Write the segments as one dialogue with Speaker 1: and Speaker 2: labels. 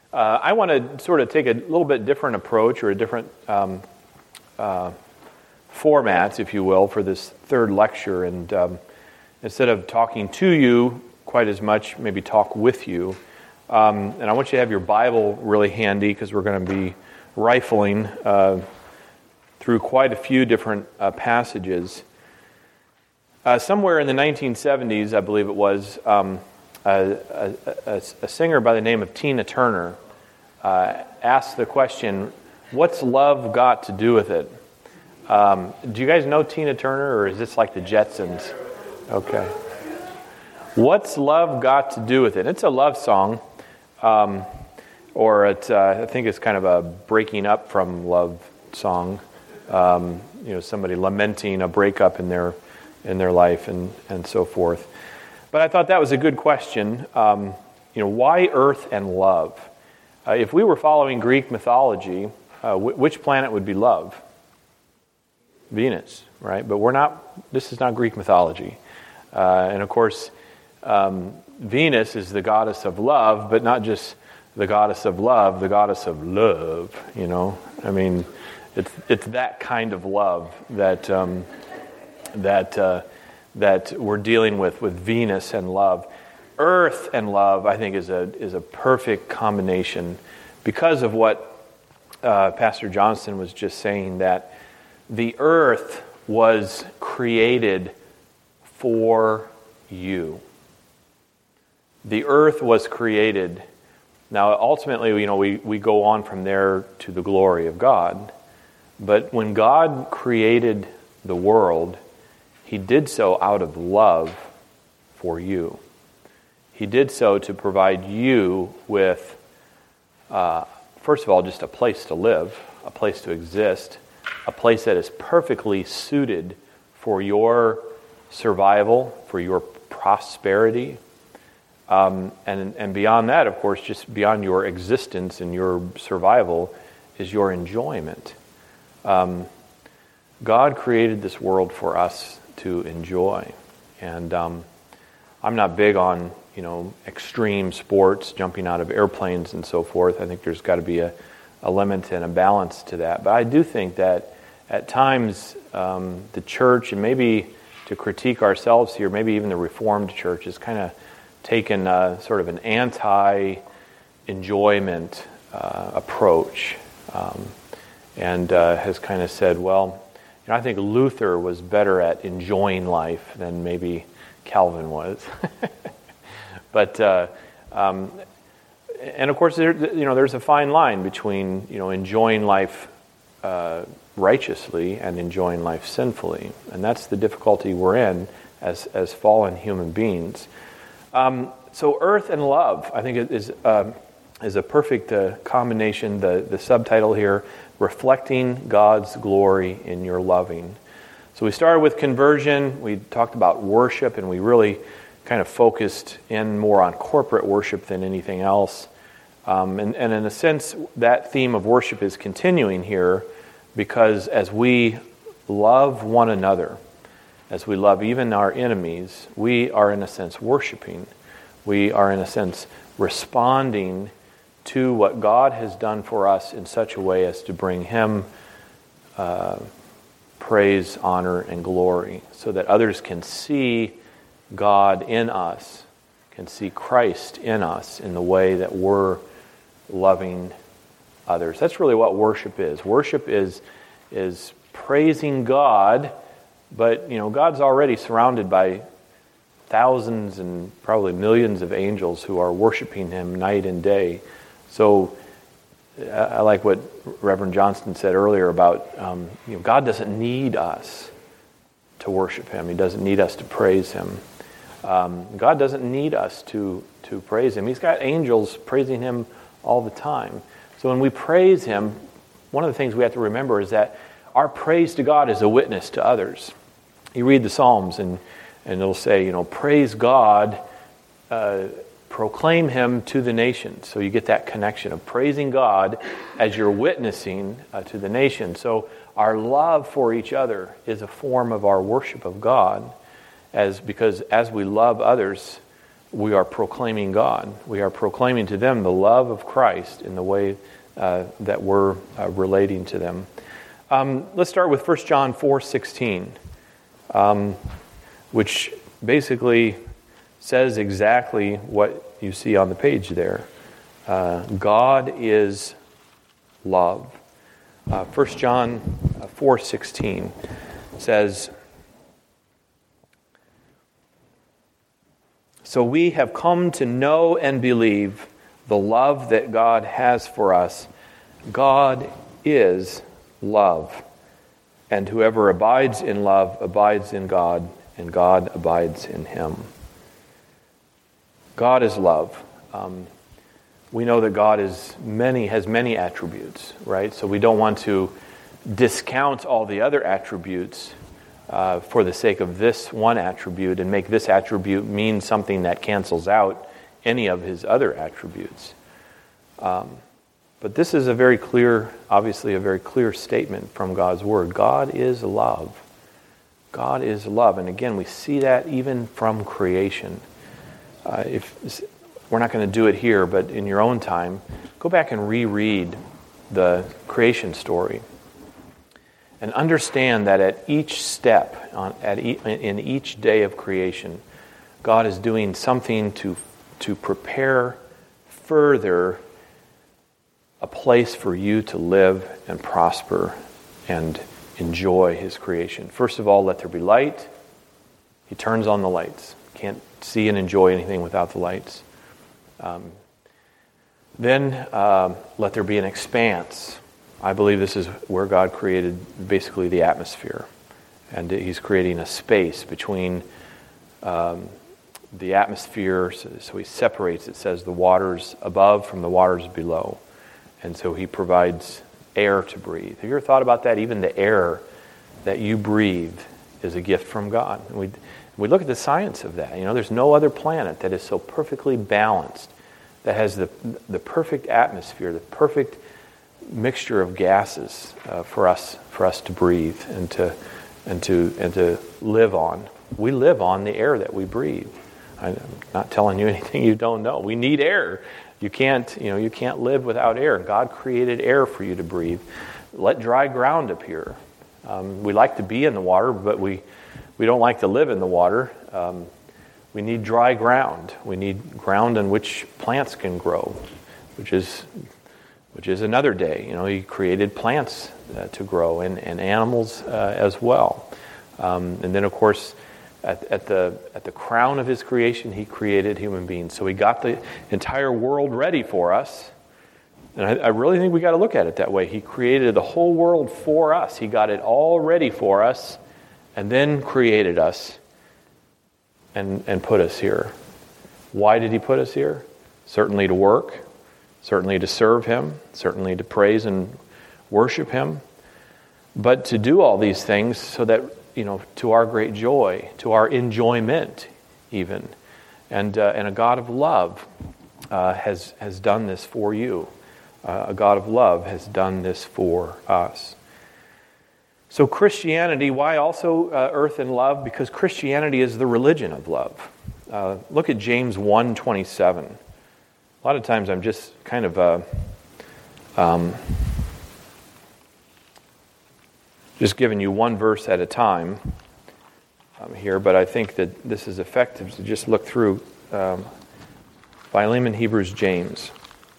Speaker 1: I want to sort of take a little bit different approach or a different format, if you will, for this third lecture. And instead of talking to you quite as much, maybe talk with you. And I want you to have your Bible really handy because we're going to be rifling through quite a few different passages. Somewhere in the 1970s, I believe it was, a singer by the name of Tina Turner asked the question, what's love got to do with it? Do you guys know Tina Turner, or is this like the Jetsons? Okay. What's love got to do with it? It's a love song, or I think it's kind of a breaking up from love song. Somebody lamenting a breakup in their life and so forth. But I thought that was a good question. Why Earth and love? If we were following Greek mythology, which planet would be love? Venus, right? But we're not. This is not Greek mythology, and of course, Venus is the goddess of love, but not just the goddess of love, the goddess of love. I mean, it's that kind of love that we're dealing with Venus and love. Earth and love, I think, is a perfect combination because of what Pastor Johnson was just saying, that the earth was created for you. The earth was created. Now, ultimately, we go on from there to the glory of God. But when God created the world, He did so out of love for you. He did so to provide you with, first of all, just a place to live, a place to exist, a place that is perfectly suited for your survival, for your prosperity. And beyond that, of course, just beyond your existence and your survival is your enjoyment. God created this world for us to enjoy. And I'm not big on, extreme sports, jumping out of airplanes and so forth. I think there's got to be a limit and a balance to that. But I do think that at times the church, and maybe to critique ourselves here, maybe even the Reformed Church, has kind of taken sort of an anti-enjoyment approach and has kind of said, well, I think Luther was better at enjoying life than maybe Calvin was. But and of course, there's a fine line between enjoying life righteously and enjoying life sinfully, and that's the difficulty we're in as fallen human beings. So, earth and love, I think, is a perfect combination. The subtitle here: reflecting God's glory in your loving. So we started with conversion. We talked about worship, and we really kind of focused in more on corporate worship than anything else. And in a sense, that theme of worship is continuing here, because as we love one another, as we love even our enemies, we are in a sense worshiping. We are in a sense responding to what God has done for us in such a way as to bring Him praise, honor, and glory, so that others can see God in us, can see Christ in us in the way that we're loving others. That's really what worship is. Worship is praising God, but God's already surrounded by thousands and probably millions of angels who are worshiping Him night and day. So I like what Reverend Johnston said earlier about God doesn't need us to worship Him. He doesn't need us to praise Him. God doesn't need us to praise Him. He's got angels praising Him all the time. So when we praise Him, one of the things we have to remember is that our praise to God is a witness to others. You read the Psalms and it'll say, praise God, proclaim Him to the nations. So you get that connection of praising God as you're witnessing to the nations. So our love for each other is a form of our worship of God, because as we love others, we are proclaiming God. We are proclaiming to them the love of Christ in the way that we're relating to them. Let's start with 1 John 4:16, which basically says exactly what you see on the page there. God is love. 1 John 4:16 says, "So we have come to know and believe the love that God has for us. God is love. And whoever abides in love abides in God, and God abides in him." God is love. We know that God has many attributes, right? So we don't want to discount all the other attributes for the sake of this one attribute and make this attribute mean something that cancels out any of his other attributes. But this is obviously a very clear statement from God's Word. God is love. God is love. And again, we see that even from creation. We're not going to do it here, but in your own time, go back and reread the creation story. And understand that at each step, in each day of creation, God is doing something to prepare further a place for you to live and prosper and enjoy His creation. First of all, let there be light. He turns on the lights. Can't see and enjoy anything without the lights. Then let there be an expanse. I believe this is where God created basically the atmosphere. And He's creating a space between the atmosphere. So He separates, it says, the waters above from the waters below. And so He provides air to breathe. Have you ever thought about that? Even the air that you breathe is a gift from God. And we look at the science of that. There's no other planet that is so perfectly balanced, that has the perfect atmosphere, the perfect mixture of gases for us to breathe and to live on. We live on the air that we breathe. I'm not telling you anything you don't know. We need air. You can't live without air. God created air for you to breathe. Let dry ground appear. We like to be in the water, but we don't like to live in the water. We need dry ground. We need ground in which plants can grow, which is another day. He created plants to grow and animals as well. And then, of course, at the crown of His creation, He created human beings. So He got the entire world ready for us. And I really think we got to look at it that way. He created the whole world for us. He got it all ready for us, and then created us and put us here. Why did He put us here? Certainly to work, certainly to serve Him, certainly to praise and worship Him, but to do all these things so that, to our great joy, to our enjoyment even. And a God of love has done this for you. A God of love has done this for us. So Christianity, why also earth and love? Because Christianity is the religion of love. Look at James 1:27. A lot of times I'm just kind of just giving you one verse at a time here, but I think that this is effective to just look through Philemon, Hebrews, James.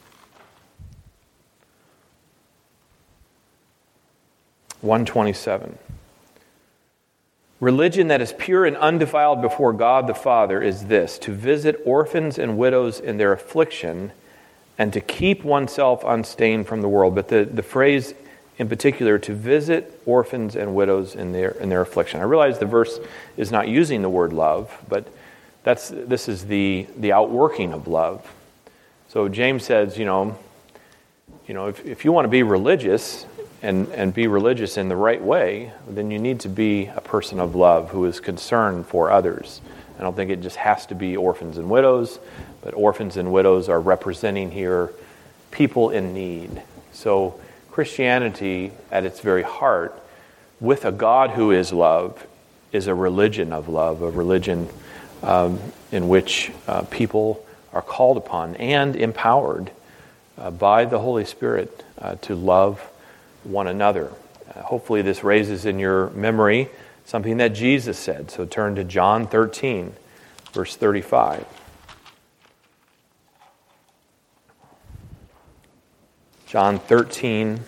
Speaker 1: 1:27. Religion that is pure and undefiled before God the Father is this: to visit orphans and widows in their affliction, and to keep oneself unstained from the world. But the phrase in particular, to visit orphans and widows in their affliction. I realize the verse is not using the word love, but this is the outworking of love. So James says, if you want to be religious and be religious in the right way, then you need to be a person of love who is concerned for others. I don't think it just has to be orphans and widows, but orphans and widows are representing here people in need. So Christianity, at its very heart, with a God who is love, is a religion of love, a religion in which people are called upon and empowered by the Holy Spirit to love one another. Hopefully this raises in your memory something that Jesus said. So turn to John 13, verse 35. John 13,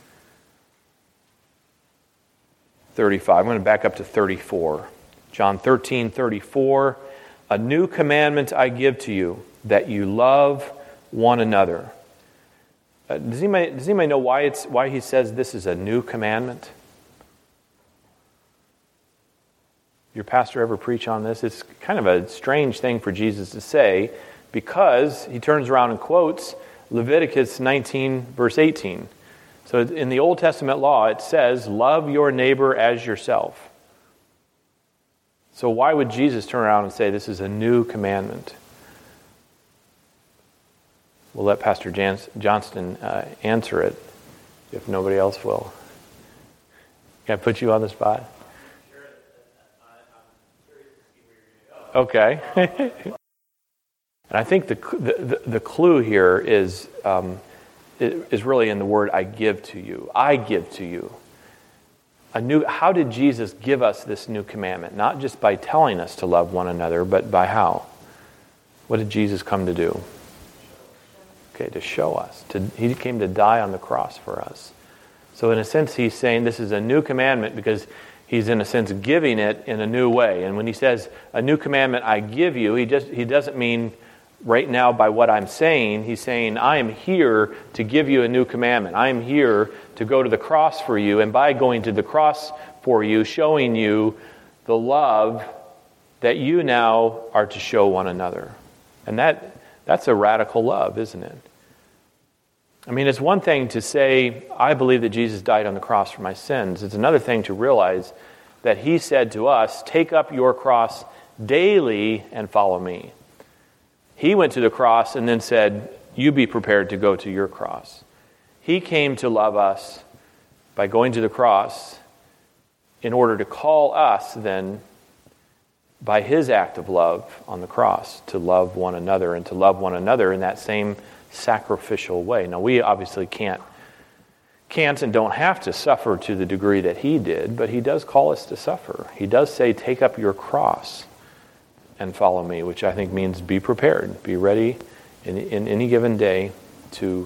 Speaker 1: 35. I'm going to back up to 34. John 13, 34. A new commandment I give to you, that you love one another. Does anybody know why he says this is a new commandment? Your pastor ever preach on this? It's kind of a strange thing for Jesus to say, because he turns around and quotes Leviticus 19, verse 18. So in the Old Testament law, it says, love your neighbor as yourself. So why would Jesus turn around and say this is a new commandment? We'll let Pastor Johnston answer it, if nobody else will. Can I put you on the spot? Okay. And I think the clue here is really in the word I give to you. I give to you. How did Jesus give us this new commandment? Not just by telling us to love one another, but by how? What did Jesus come to do? Okay, to show us. He came to die on the cross for us. So in a sense, he's saying this is a new commandment because he's in a sense giving it in a new way. And when he says a new commandment I give you, he doesn't mean right now by what I'm saying. He's saying I am here to give you a new commandment. I am here to go to the cross for you, and by going to the cross for you, showing you the love that you now are to show one another. And that's a radical love, isn't it? I mean, it's one thing to say, I believe that Jesus died on the cross for my sins. It's another thing to realize that he said to us, take up your cross daily and follow me. He went to the cross and then said, you be prepared to go to your cross. He came to love us by going to the cross in order to call us then, by his act of love on the cross, to love one another and to love one another in that same sacrificial way. Now, we obviously can't and don't have to suffer to the degree that he did, but he does call us to suffer. He does say, take up your cross and follow me, which I think means be prepared, be ready in any given day to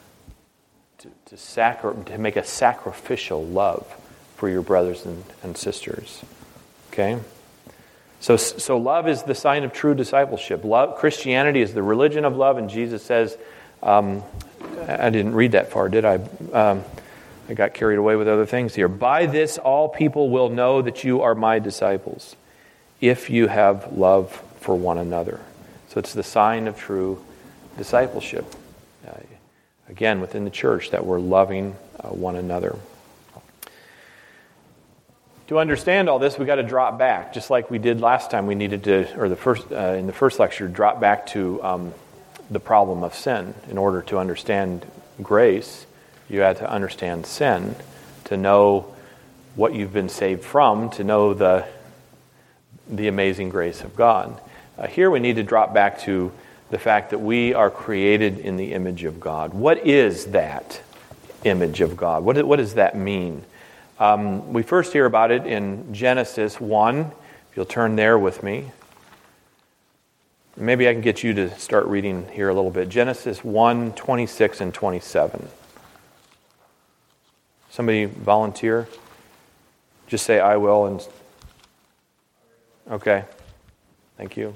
Speaker 1: make a sacrificial love for your brothers and sisters. Okay? So love is the sign of true discipleship. Christianity is the religion of love, and Jesus says, I didn't read that far, did I? I got carried away with other things here. By this all people will know that you are my disciples, if you have love for one another. So it's the sign of true discipleship. Again, within the church, that we're loving one another. To understand all this, we got to drop back, just like we did last time. We needed to, or in the first lecture, drop back to the problem of sin. In order to understand grace, you had to understand sin, to know what you've been saved from, to know the amazing grace of God. Here we need to drop back to the fact that we are created in the image of God. What is that image of God? What does that mean? We first hear about it in Genesis 1. If you'll turn there with me. Maybe I can get you to start reading here a little bit. Genesis 1, 26 and 27. Somebody volunteer? Just say, I will. And okay. Thank you.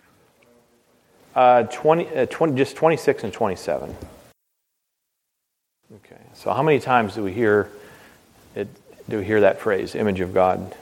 Speaker 1: just 26 and 27. Okay. So how many times do we hear it? Do we hear that phrase, image of God?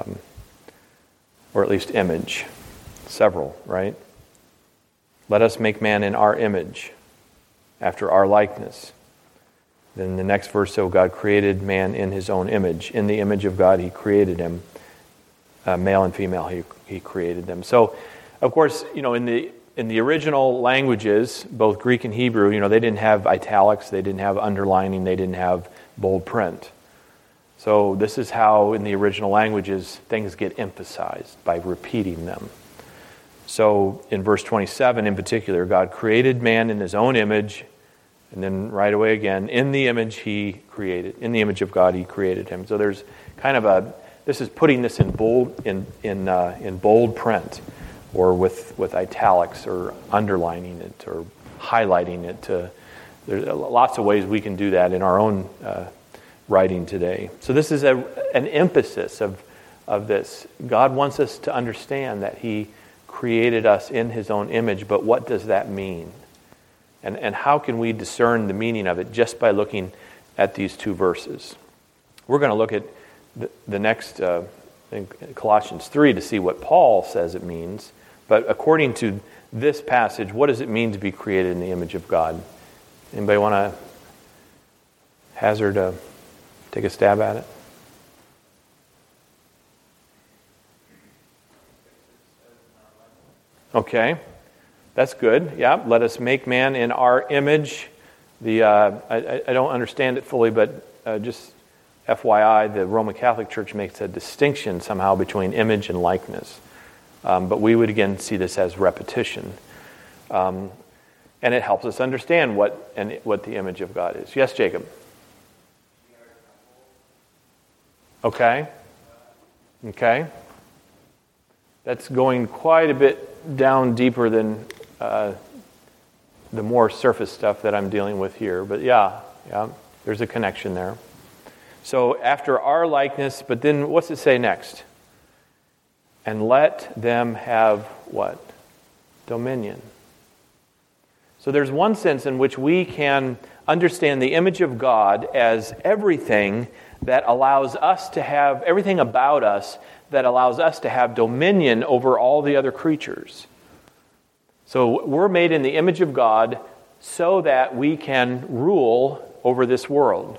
Speaker 1: Or at least image. Several, right? Let us make man in our image, after our likeness. Then the next verse, so God created man in his own image. In the image of God, he created him. Male and female, he created them. So, of course, in the original languages, both Greek and Hebrew, they didn't have italics, they didn't have underlining, they didn't have bold print. So this is how, in the original languages, things get emphasized, by repeating them. So in verse 27 in particular, God created man in his own image, and then right away again, in the image of God he created him. So there's kind of this is putting this in bold print, or with italics, or underlining it, or highlighting it. There's lots of ways we can do that in our own writing today. So this is an emphasis of this. God wants us to understand that he created us in his own image, but what does that mean? And how can we discern the meaning of it just by looking at these two verses? We're going to look at the next, in Colossians 3, to see what Paul says it means. But according to this passage, what does it mean to be created in the image of God? Anybody want to hazard take a stab at it? Okay, that's good. Yeah, let us make man in our image. I don't understand it fully, but just FYI, the Roman Catholic Church makes a distinction somehow between image and likeness. But we would again see this as repetition. And it helps us understand what the image of God is. Yes, Jacob? Okay. That's going quite a bit down deeper than the more surface stuff that I'm dealing with here. But yeah, there's a connection there. So after our likeness, but then what's it say next? And let them have what? Dominion. So there's one sense in which we can understand the image of God as everything that allows us to have, everything about us that allows us to have dominion over all the other creatures. So we're made in the image of God so that we can rule over this world.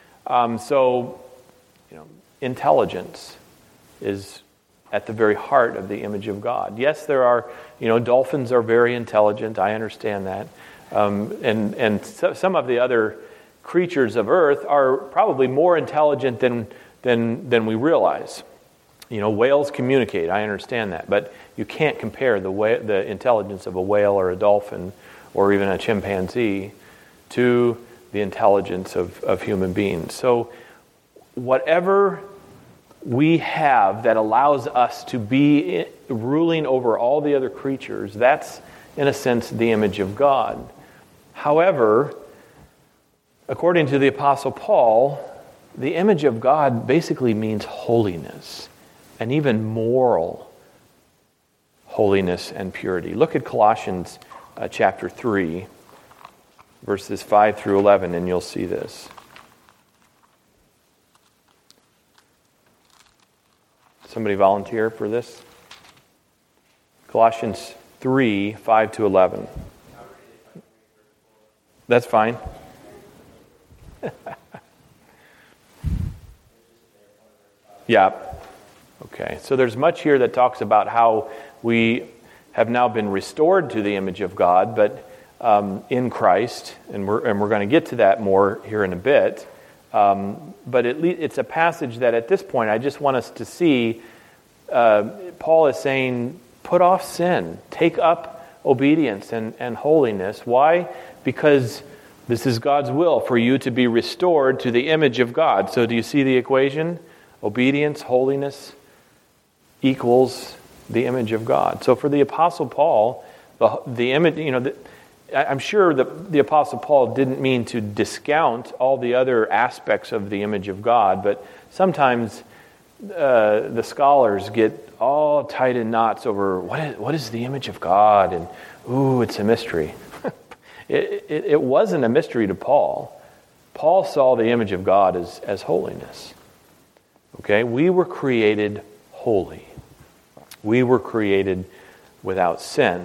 Speaker 1: Intelligence is at the very heart of the image of God. Yes, there are, dolphins are very intelligent. I understand that. And some of the other creatures of earth are probably more intelligent than we realize. Whales communicate. I understand that, but you can't compare the intelligence of a whale or a dolphin or even a chimpanzee to the intelligence of human beings. So whatever we have that allows us to be ruling over all the other creatures, that's, in a sense, the image of God. However, according to the Apostle Paul, the image of God basically means holiness, and even moral holiness and purity. Look at Colossians chapter 3, verses 5 through 11, and you'll see this. Somebody volunteer for this? Colossians 3, 5 to 11. That's fine. Yeah. Okay. So there's much here that talks about how we have now been restored to the image of God, but in Christ, and we're going to get to that more here in a bit. But it's a passage that at this point I just want us to see. Paul is saying, put off sin, take up obedience and holiness. Why? Because this is God's will for you to be restored to the image of God. So do you see the equation? Obedience, holiness equals the image of God. So for the Apostle Paul, the image, I'm sure that the Apostle Paul didn't mean to discount all the other aspects of the image of God, but sometimes the scholars get all tied in knots over what is the image of God, and it's a mystery. It wasn't a mystery to Paul. Paul saw the image of God as holiness. Okay, we were created holy. We were created without sin.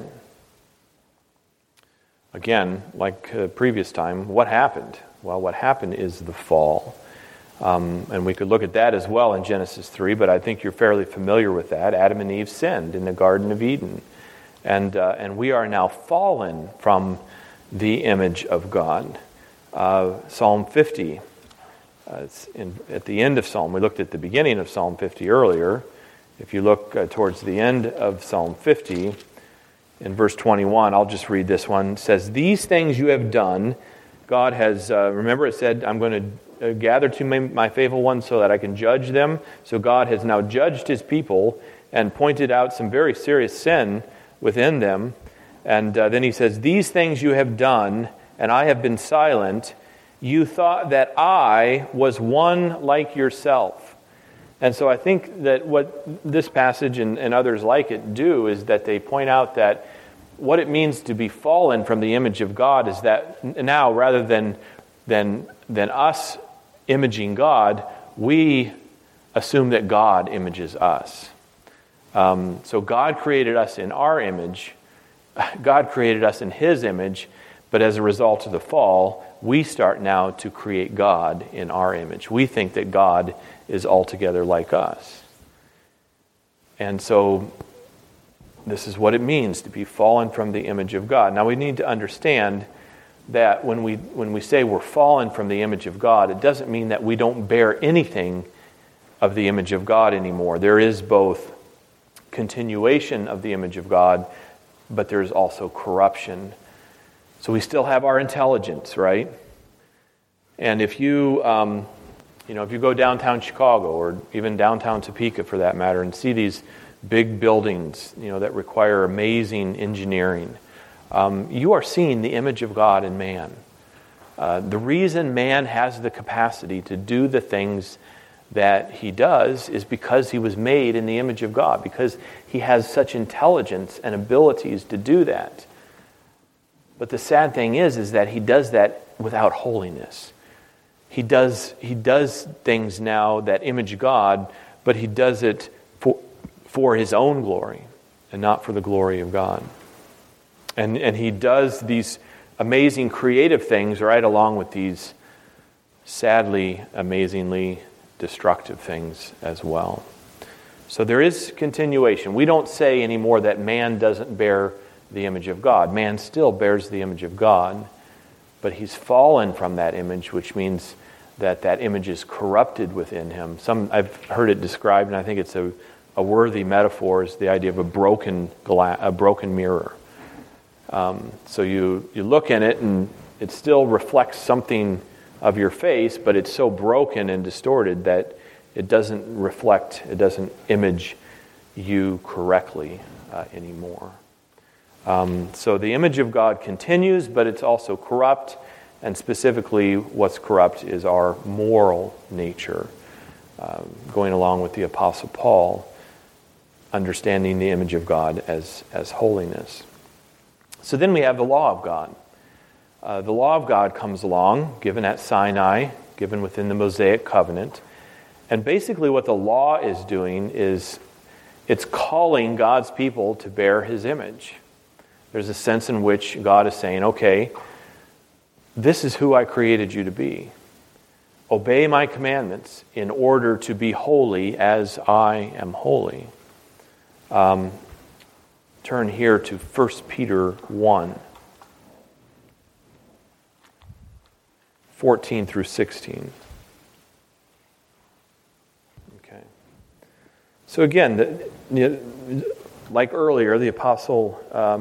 Speaker 1: Again, like previous time, what happened? Well, what happened is the fall. And we could look at that as well in Genesis 3, but I think you're fairly familiar with that. Adam and Eve sinned in the Garden of Eden. And we are now fallen from the image of God. Psalm 50, at the end of Psalm, we looked at the beginning of Psalm 50 earlier. If you look towards the end of Psalm 50, in verse 21. I'll just read this one. It says, "These things you have done." God has, remember it said, "I'm going to gather to me my faithful ones so that I can judge them." So God has now judged his people and pointed out some very serious sin within them. And then he says, "These things you have done, and I have been silent. You thought that I was one like yourself." And so I think that what this passage and others like it do is that they point out that what it means to be fallen from the image of God is that now, rather than us imaging God, we assume that God images us. So God created us in our image. God created us in his image, but as a result of the fall, we start now to create God in our image. We think that God is altogether like us. And so this is what it means to be fallen from the image of God. Now we need to understand that when we say we're fallen from the image of God, it doesn't mean that we don't bear anything of the image of God anymore. There is both continuation of the image of God, but there's also corruption. So we still have our intelligence, right? And if you go downtown Chicago or even downtown Topeka for that matter and see these big buildings, that require amazing engineering, you are seeing the image of God in man. The reason man has the capacity to do the things that he does is because he was made in the image of God, because he has such intelligence and abilities to do that. But the sad thing is that he does that without holiness. He does things now that image God, but he does it for his own glory and not for the glory of God. And he does these amazing creative things right along with these sadly, amazingly destructive things as well. So there is continuation. We don't say anymore that man doesn't bear the image of God. Man still bears the image of God, but he's fallen from that image, which means that image is corrupted within him. I've heard it described, and I think it's a worthy metaphor, is the idea of a broken mirror. So you look in it, and it still reflects something of your face, but it's so broken and distorted that it doesn't image you correctly anymore. So the image of God continues, but it's also corrupt, and specifically what's corrupt is our moral nature, going along with the Apostle Paul, understanding the image of God as holiness. So then we have the law of God. The law of God comes along, given at Sinai, given within the Mosaic covenant. And basically what the law is doing is it's calling God's people to bear his image. There's a sense in which God is saying, okay, this is who I created you to be. Obey my commandments in order to be holy as I am holy. Turn here to 1 Peter 1, 14 through 16. Okay. So again, like earlier, the Apostle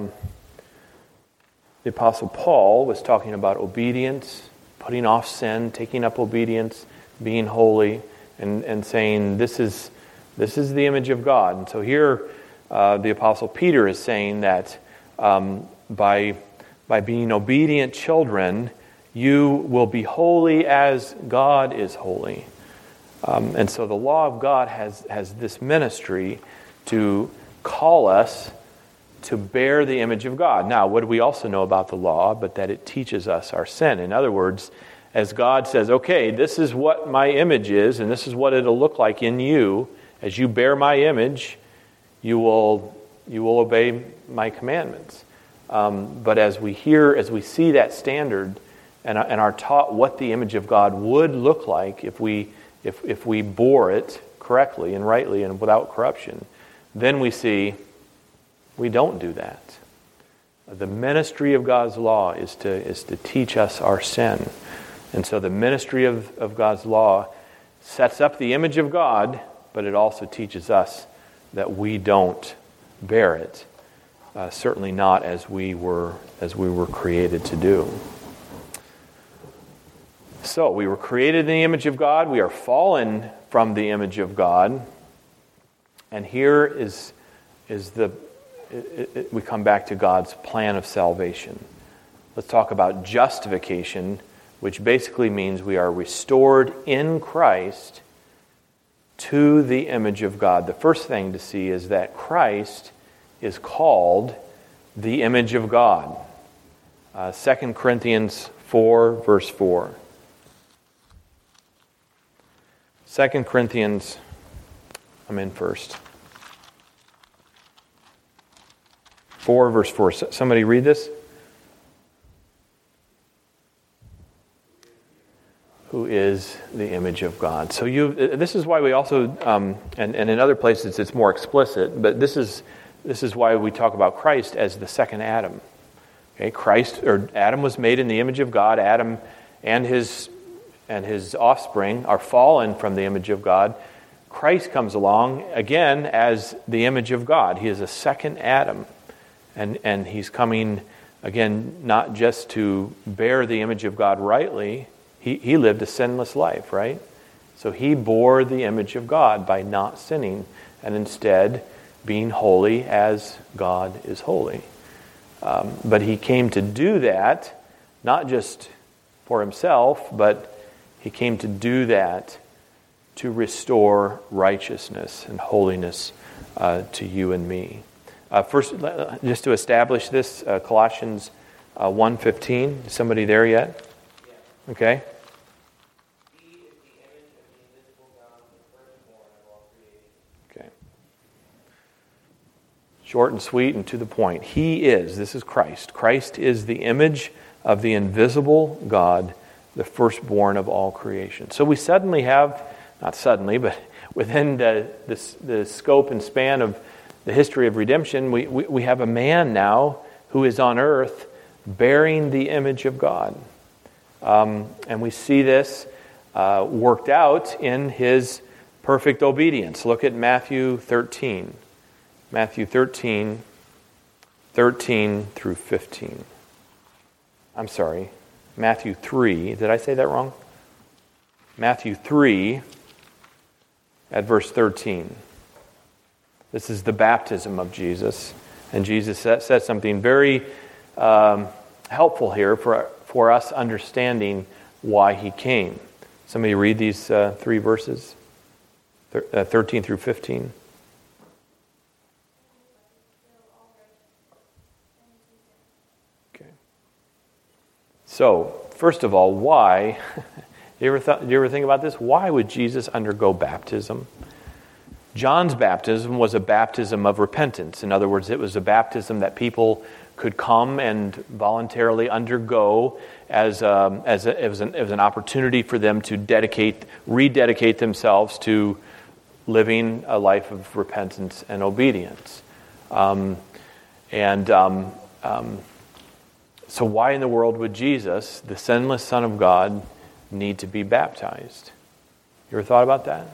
Speaker 1: Paul was talking about obedience, putting off sin, taking up obedience, being holy, and saying this is the image of God. And so here, the Apostle Peter is saying that by being obedient children, you will be holy as God is holy. And so the law of God has this ministry to call us to bear the image of God. Now, what do we also know about the law? But that it teaches us our sin. In other words, as God says, okay, this is what my image is, and this is what it'll look like in you. As you bear my image, you will obey my commandments. But as we see that standard, and are taught what the image of God would look like if we bore it correctly and rightly and without corruption, then we see we don't do that. The ministry of God's law is to teach us our sin. And so the ministry of God's law sets up the image of God, but it also teaches us that we don't bear it certainly not as we were created to do. So we were created in the image of God. We are fallen from the image of God. And here we come back to God's plan of salvation. Let's talk about justification, which basically means we are restored in Christ to the image of God. The first thing to see is that Christ is called the image of God. 2 Corinthians 4, verse 4. 2 Corinthians, I'm in first. 4, verse 4. Somebody read this? Who is the image of God. So this is why we also, and in other places it's more explicit, but this is why we talk about Christ as the second Adam. Okay, Adam was made in the image of God. Adam and his offspring are fallen from the image of God. Christ comes along again as the image of God. He is a second Adam. And he's coming again not just to bear the image of God rightly. He lived a sinless life, right? So he bore the image of God by not sinning and instead being holy as God is holy. But he came to do that not just for himself, but he came to do that to restore righteousness and holiness to you and me. First, just to establish this, Colossians 1:15. Is somebody there yet? Yeah. Okay. He is the image of the invisible God, the firstborn of all creation. Okay. Short and sweet and to the point. This is Christ. Christ is the image of the invisible God, the firstborn of all creation. So we suddenly have, not suddenly, but within the scope and span of the history of redemption, we have a man now who is on earth bearing the image of God. And we see this worked out in his perfect obedience. Look at Matthew 13. Matthew 13, 13 through 15. I'm sorry, Matthew 3. Did I say that wrong? Matthew 3 at verse 13. This is the baptism of Jesus. And Jesus said something very helpful here for us understanding why he came. Somebody read these three verses, 13 through 15. Okay. So, first of all, why? Do you ever think about this? Why would Jesus undergo baptism? John's baptism was a baptism of repentance. In other words, it was a baptism that people could come and voluntarily undergo as it was an opportunity for them to rededicate themselves to living a life of repentance and obedience. So why in the world would Jesus, the sinless Son of God, need to be baptized? You ever thought about that?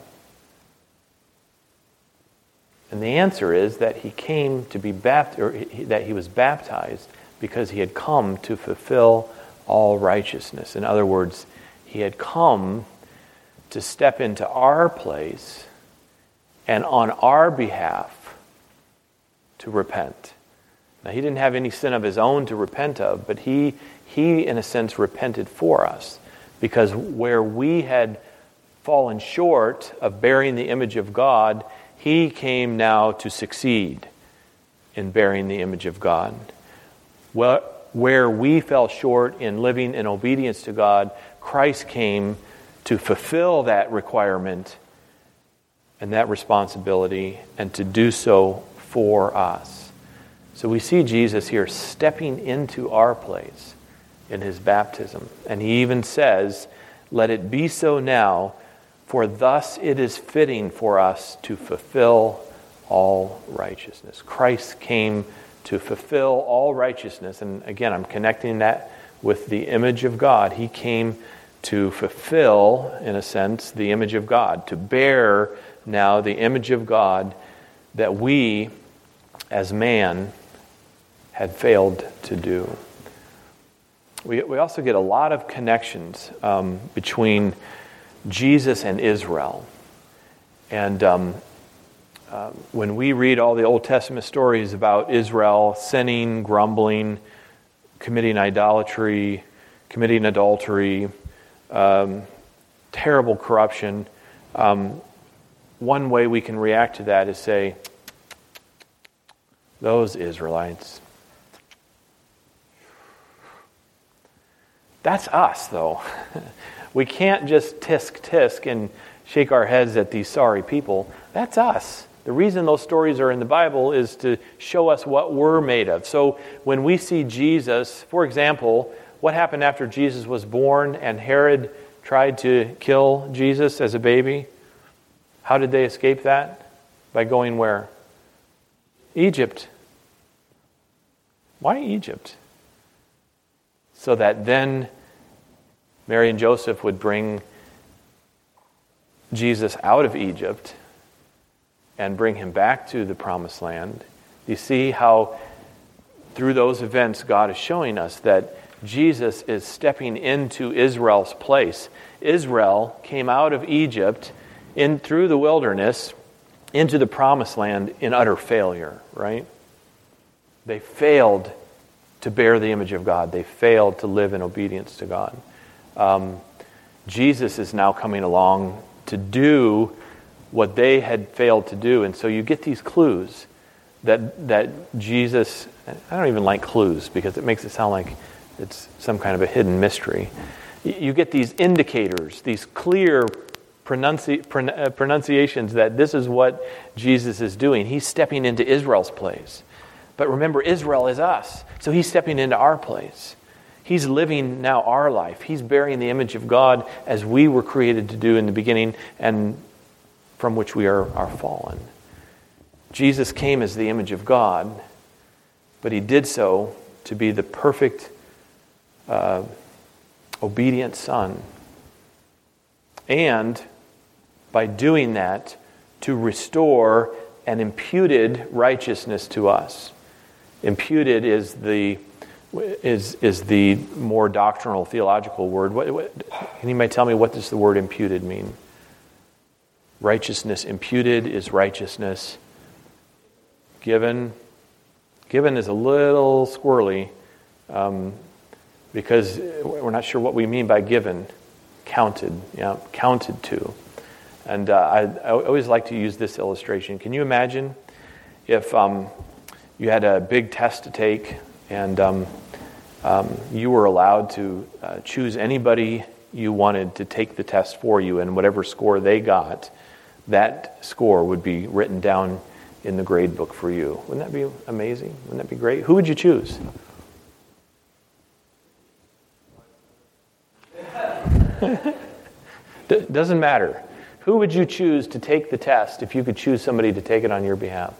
Speaker 1: And the answer is that he came to be baptized, that he was baptized because he had come to fulfill all righteousness. In other words, he had come to step into our place and on our behalf to repent. Now, he didn't have any sin of his own to repent of, but he in a sense repented for us, because where we had fallen short of bearing the image of God, he came now to succeed in bearing the image of God. Where we fell short in living in obedience to God, Christ came to fulfill that requirement and that responsibility, and to do so for us. So we see Jesus here stepping into our place in his baptism. And he even says, "Let it be so now, for thus it is fitting for us to fulfill all righteousness." Christ came to fulfill all righteousness. And again, I'm connecting that with the image of God. He came to fulfill, in a sense, the image of God, to bear now the image of God that we, as man, had failed to do. We also get a lot of connections between Jesus and Israel. And when we read all the Old Testament stories about Israel sinning, grumbling, committing idolatry, committing adultery, terrible corruption, one way we can react to that is say, those Israelites. That's us, though. We can't just tisk and shake our heads at these sorry people. That's us. The reason those stories are in the Bible is to show us what we're made of. So when we see Jesus, for example, what happened after Jesus was born and Herod tried to kill Jesus as a baby? How did they escape that? By going where? Egypt. Why Egypt? So that then Mary and Joseph would bring Jesus out of Egypt and bring him back to the promised land. You see how through those events God is showing us that Jesus is stepping into Israel's place. Israel came out of Egypt in through the wilderness into the promised land in utter failure, right? They failed to bear the image of God. They failed to live in obedience to God. Jesus is now coming along to do what they had failed to do. And so you get these clues that Jesus, I don't even like clues because it makes it sound like it's some kind of a hidden mystery. You get these indicators, these clear pronunciations that this is what Jesus is doing. He's stepping into Israel's place. But remember, Israel is us. So he's stepping into our place. He's living now our life. He's bearing the image of God as we were created to do in the beginning and from which we are fallen. Jesus came as the image of God, but he did so to be the perfect, obedient Son. And by doing that, to restore an imputed righteousness to us. Imputed is the more doctrinal, theological word. Can anybody tell me what does the word imputed mean? Righteousness imputed is righteousness given. Given is a little squirrely because we're not sure what we mean by given. Counted, counted to. And I always like to use this illustration. Can you imagine if you had a big test to take and you were allowed to choose anybody you wanted to take the test for you, and whatever score they got, that score would be written down in the grade book for you. Wouldn't that be amazing? Wouldn't that be great? Who would you choose? Doesn't matter. Who would you choose to take the test if you could choose somebody to take it on your behalf?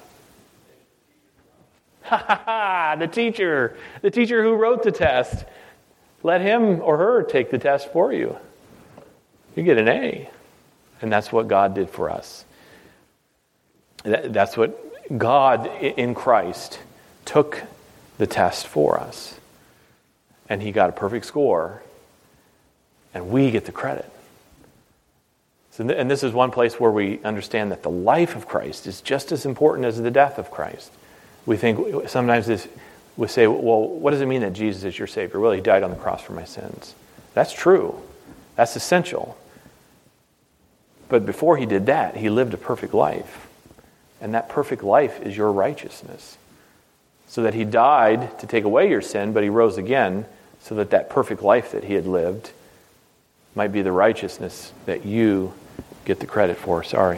Speaker 1: The teacher who wrote the test. Let him or her take the test for you. You get an A. And that's what God did for us. That's what God in Christ took the test for us. And he got a perfect score. And we get the credit. So, and this is one place where we understand that the life of Christ is just as important as the death of Christ. We think sometimes we say, well, what does it mean that Jesus is your Savior? Well, he died on the cross for my sins. That's true. That's essential. But before he did that, he lived a perfect life. And that perfect life is your righteousness. So that he died to take away your sin, but he rose again so that that perfect life that he had lived might be the righteousness that you get the credit for. Sorry.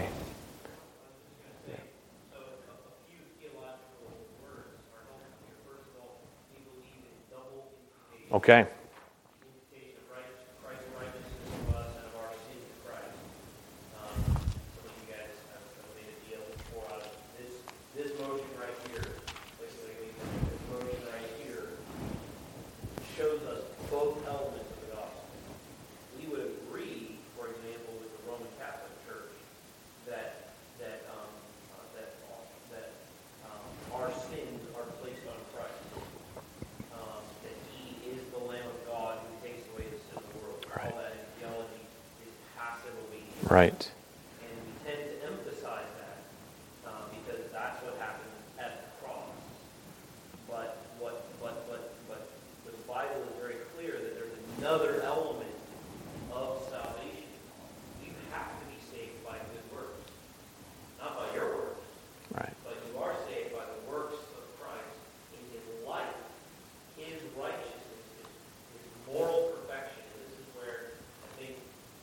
Speaker 1: Okay. Right.
Speaker 2: And we tend to emphasize that because that's what happened at the cross. But the Bible is very clear that there's another element of salvation. You have to be saved by good works. Not by your works,
Speaker 1: Right.
Speaker 2: but you are saved by the works of Christ in his life, his righteousness, his moral perfection. And this is where I think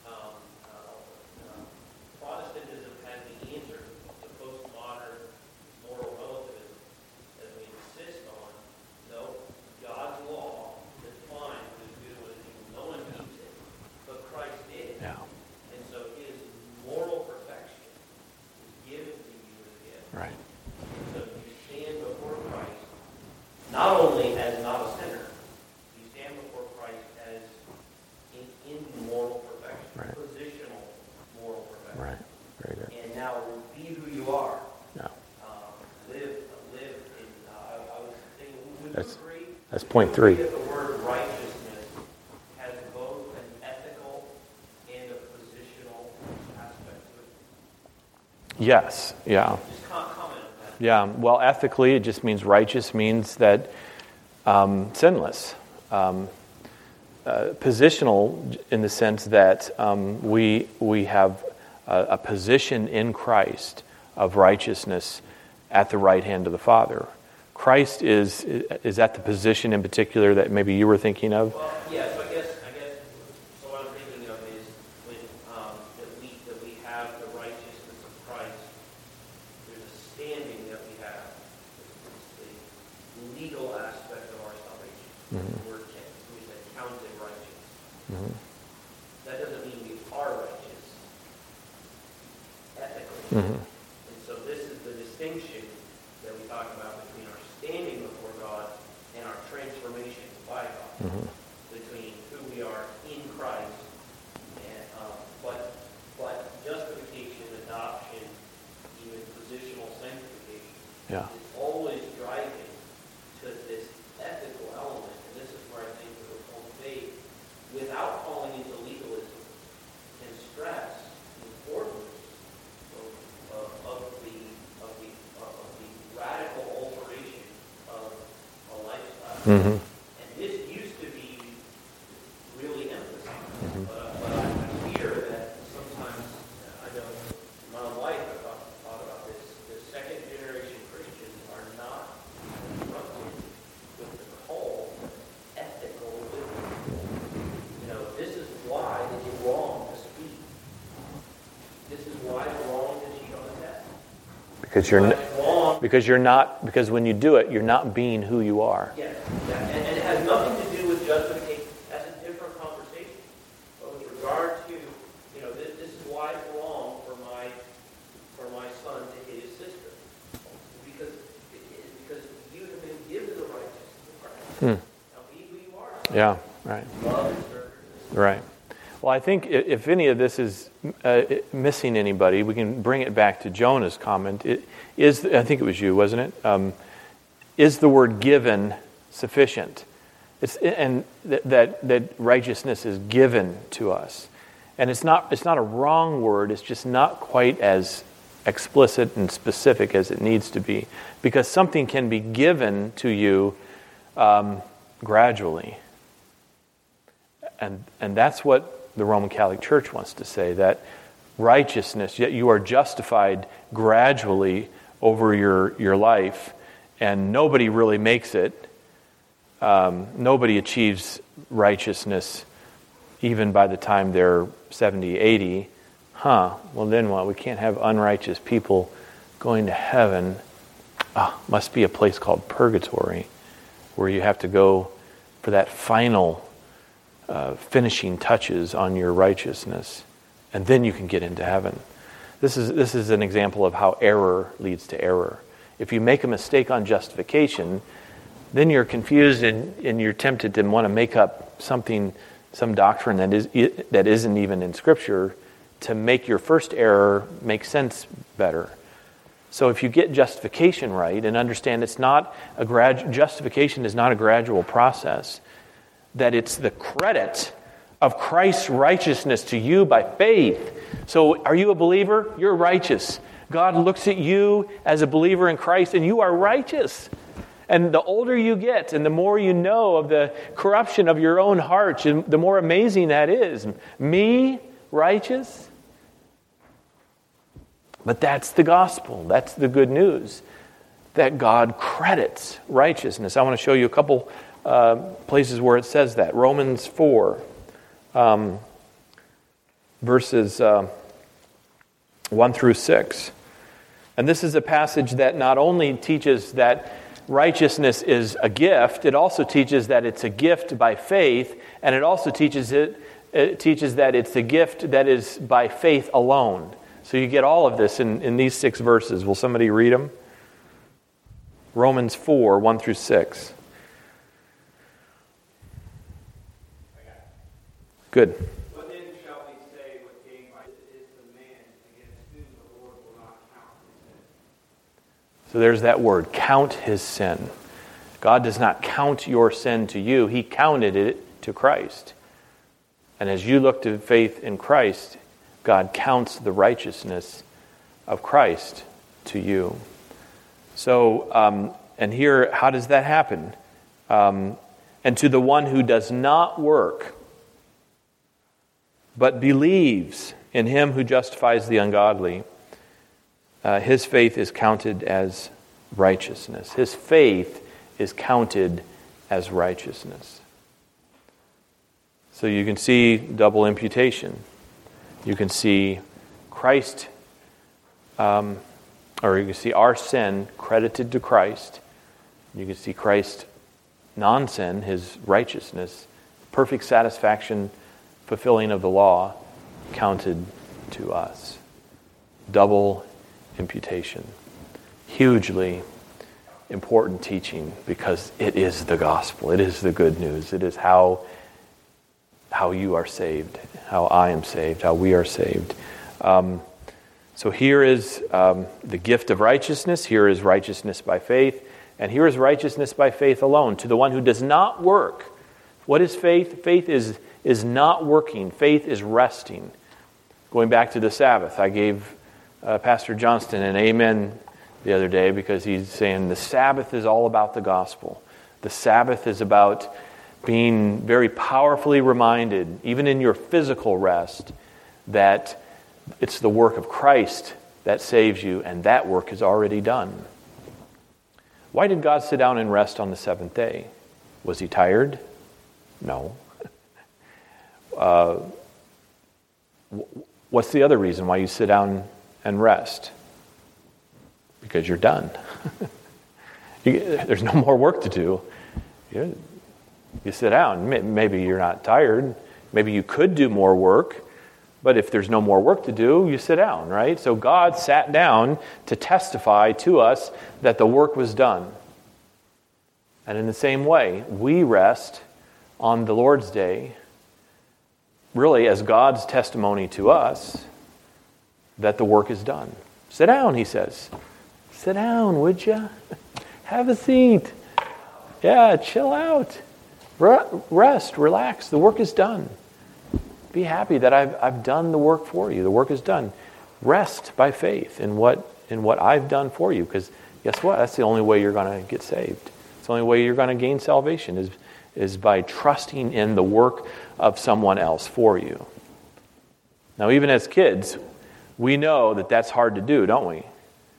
Speaker 2: Protestantism has the answer to postmodern moral relativism, as we insist on, no, God's law defines what is good and what is evil. No one keeps it, but Christ did.
Speaker 1: Yeah.
Speaker 2: And so his moral perfection is given to you as a gift.
Speaker 1: Right.
Speaker 2: So you stand before Christ, not only as not a sinner, you stand before Christ as in moral perfection,
Speaker 1: Right.
Speaker 2: positional moral perfection.
Speaker 1: Right. Very good.
Speaker 2: And now be who you are.
Speaker 1: Yeah.
Speaker 2: Live in, I was thinking, would
Speaker 1: That's-
Speaker 2: you agree?
Speaker 1: That's point
Speaker 2: Would you
Speaker 1: 3.
Speaker 2: agree that the word righteousness has both an ethical and a positional aspect to it?
Speaker 1: Yes. Yeah.
Speaker 2: Just comment on that.
Speaker 1: Yeah. Well, ethically, it just means righteous means that sinless. Positional in the sense that we have a position in Christ of righteousness at the right hand of the Father. Christ is that the position in particular that maybe you were thinking of?
Speaker 2: Well, yeah. So I guess. So what I'm thinking of is when that we have the righteousness of Christ. There's a standing that we have. It's the legal aspect of our salvation.
Speaker 1: Mm-hmm.
Speaker 2: We say counted righteous.
Speaker 1: Mm-hmm.
Speaker 2: That doesn't mean we are righteous ethically.
Speaker 1: Mm-hmm.
Speaker 2: And so this is the distinction that we talk about between our standing before God and our transformation by God.
Speaker 1: Mm-hmm.
Speaker 2: Between who we are in Christ and but justification, adoption, even positional sanctification
Speaker 1: Yeah.
Speaker 2: is always driving to this ethical element. And this is where I think the Reformed faith, without falling into legalism, can stress the importance of the radical alteration of a lifestyle.
Speaker 1: Mm-hmm.
Speaker 2: And this used to be really emphasized, but I fear that sometimes, I know in my own life I've thought about this, the second generation Christians are not confronted with the call to ethical living. This is why it is wrong to speak. This is why it's wrong to cheat on the test.
Speaker 1: Because when you do it, you're not being who you are.
Speaker 2: Yes, yeah. And it has nothing to do with justification. That's a different conversation. But with regard to, this is why it's wrong for my son to hit his sister, because you have been given the righteousness of Christ. Now be who you are.
Speaker 1: Yeah. Right.
Speaker 2: Love is murder.
Speaker 1: Right. Well, I think if any of this is missing anybody, we can bring it back to Jonah's comment. I think it was you, wasn't it? Is the word given sufficient? And that righteousness is given to us. And it's not a wrong word, it's just not quite as explicit and specific as it needs to be. Because something can be given to you gradually. And that's what the Roman Catholic Church wants to say, that righteousness, yet you are justified gradually over your life, and nobody really makes it. Nobody achieves righteousness even by the time they're 70, 80. Well then what? We can't have unrighteous people going to heaven. Must be a place called purgatory, where you have to go for that final finishing touches on your righteousness, and then you can get into heaven. This is an example of how error leads to error. If you make a mistake on justification, then you're confused and you're tempted to want to make up some doctrine that isn't even in Scripture to make your first error make sense better. So if you get justification right and understand justification is not a gradual process, that it's the credit of Christ's righteousness to you by faith. So are you a believer? You're righteous. God looks at you as a believer in Christ, and you are righteous. And the older you get, and the more you know of the corruption of your own heart, and the more amazing that is. Me, righteous? But that's the gospel. That's the good news, that God credits righteousness. I want to show you a couple places where it says that. Romans 4, verses 1 through 6. And this is a passage that not only teaches that righteousness is a gift, it also teaches that it's a gift by faith, and it also teaches that it's a gift that is by faith alone. So you get all of this in these 6 verses. Will somebody read them? Romans 4, 1 through 6. Good.
Speaker 3: What then shall we say what gain is the man against whom the Lord will not count his sin?
Speaker 1: So there's that word, count his sin. God does not count your sin to you. He counted it to Christ. And as you look to faith in Christ, God counts the righteousness of Christ to you. So, and here, how does that happen? And to the one who does not work, but believes in him who justifies the ungodly, his faith is counted as righteousness. His faith is counted as righteousness. So you can see double imputation. You can see Christ, or you can see our sin credited to Christ. You can see Christ's non-sin, his righteousness, perfect satisfaction, fulfilling of the law, counted to us. Double imputation. Hugely important teaching, because it is the gospel. It is the good news. It is how you are saved, how I am saved, how we are saved. So here is the gift of righteousness. Here is righteousness by faith. And here is righteousness by faith alone. To the one who does not work. What is faith? Faith is not working. Faith is resting. Going back to the Sabbath, I gave Pastor Johnston an amen the other day, because he's saying the Sabbath is all about the gospel. The Sabbath is about being very powerfully reminded, even in your physical rest, that it's the work of Christ that saves you, and that work is already done. Why did God sit down and rest on the seventh day? Was he tired? No. What's the other reason why you sit down and rest? Because you're done. There's no more work to do. You sit down. Maybe you're not tired. Maybe you could do more work. But if there's no more work to do, you sit down, right? So God sat down to testify to us that the work was done. And in the same way, we rest on the Lord's Day, really as God's testimony to us that the work is done. Sit down, he says. Sit down, would you? Have a seat. Yeah, chill out. Rest, relax. The work is done. Be happy that I've done the work for you. The work is done. Rest by faith in what I've done for you, because guess what? That's the only way you're going to get saved. It's the only way you're going to gain salvation is by trusting in the work of someone else for you. Now, even as kids, we know that that's hard to do, don't we?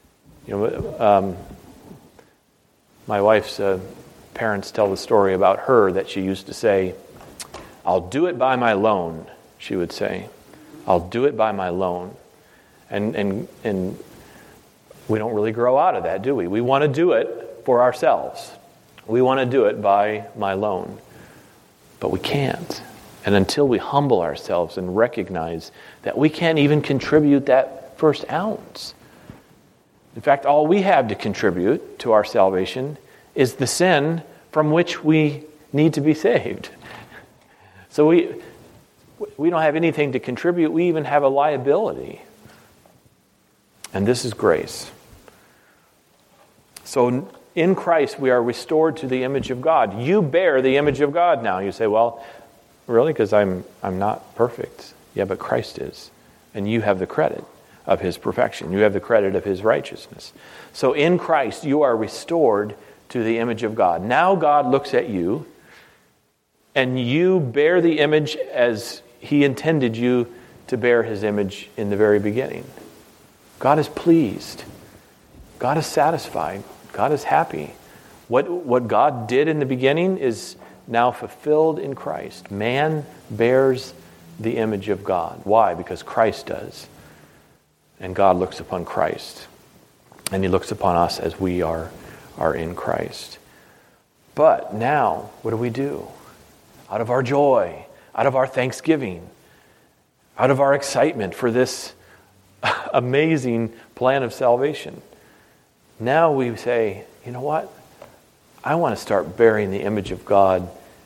Speaker 1: My wife's parents tell the story about her that she used to say, "I'll do it by my loan," she would say. "I'll do it by my loan." And we don't really grow out of that, do we? We want to do it for ourselves. We want to do it by my loan. But we can't. And until we humble ourselves and recognize that we can't even contribute that first ounce. In fact, all we have to contribute to our salvation is the sin from which we need to be saved. So we don't have anything to contribute. We even have a liability. And this is grace. So in Christ, we are restored to the image of God. You bear the image of God now. You say, well, Really? Because I'm not perfect. Yeah, but Christ is. And you have the credit of his perfection. You have the credit of his righteousness. So in Christ, you are restored to the image of God. Now God looks at you, and you bear the image as he intended you to bear his image in the very beginning. God is pleased. God is satisfied. God is happy. What God did in the beginning is now fulfilled in Christ. Man bears the image of God. Why? Because Christ does. And God looks upon Christ. And he looks upon us as we are in Christ. But now, what do? Out of our joy, out of our thanksgiving, out of our excitement for this amazing plan of salvation, now we say, you know what? I want to start bearing the image of God